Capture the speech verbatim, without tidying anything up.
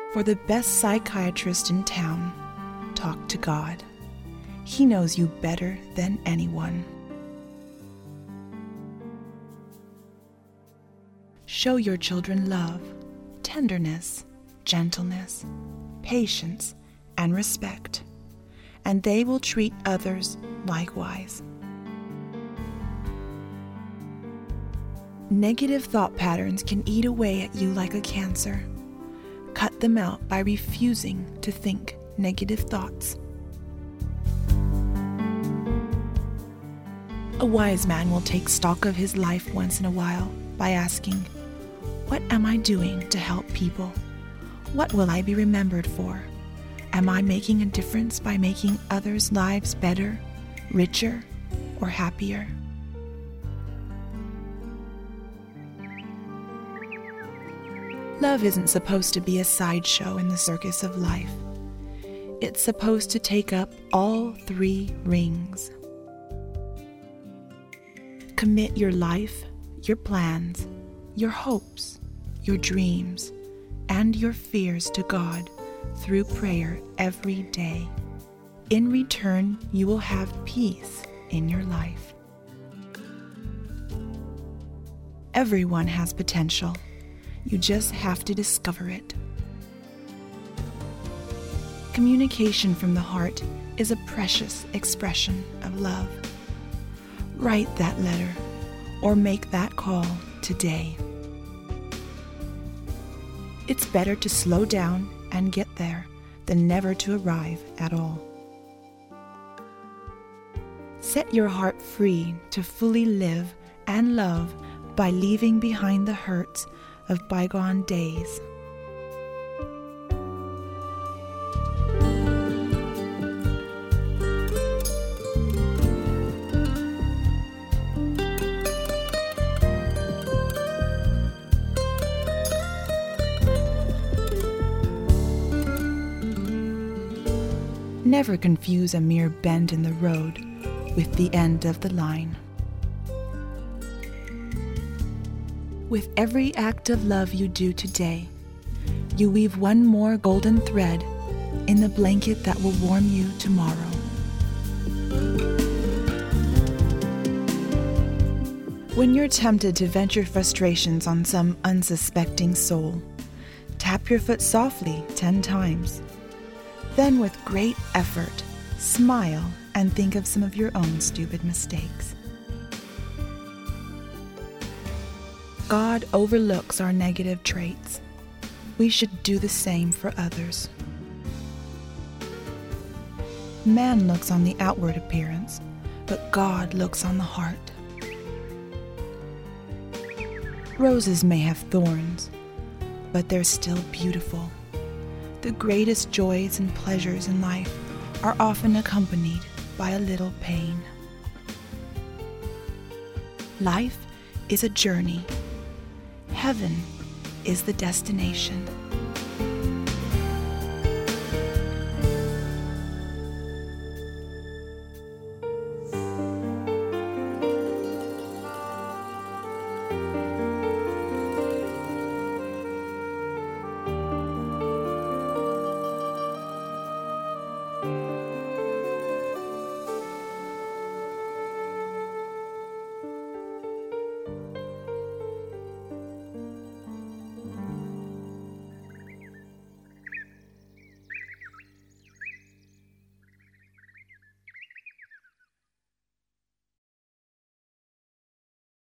For the best psychiatrist in town, talk to God. He knows you better than anyone. Show your children love, tenderness, gentleness, patience, and respect, and they will treat others likewise. Negative thought patterns can eat away at you like a cancer. Cut them out by refusing to think negative thoughts. A wise man will take stock of his life once in a while by asking, "What am I doing to help people? What will I be remembered for? Am I making a difference by making others' lives better, richer, or happier?" Love isn't supposed to be a sideshow in the circus of life. It's supposed to take up all three rings. Commit your life, your plans, your hopes, your dreams, and your fears to God through prayer every day. In return, you will have peace in your life. Everyone has potential. You just have to discover it. Communication from the heart is a precious expression of love. Write that letter or make that call today. It's better to slow down and get there than never to arrive at all. Set your heart free to fully live and love by leaving behind the hurts of bygone days. Never confuse a mere bend in the road with the end of the line. With every act of love you do today, you weave one more golden thread in the blanket that will warm you tomorrow. When you're tempted to vent your frustrations on some unsuspecting soul, tap your foot softly ten times. Then with great effort, smile and think of some of your own stupid mistakes. God overlooks our negative traits. We should do the same for others. Man looks on the outward appearance, but God looks on the heart. Roses may have thorns, but they're still beautiful. The greatest joys and pleasures in life are often accompanied by a little pain. Life is a journey. Heaven is the destination.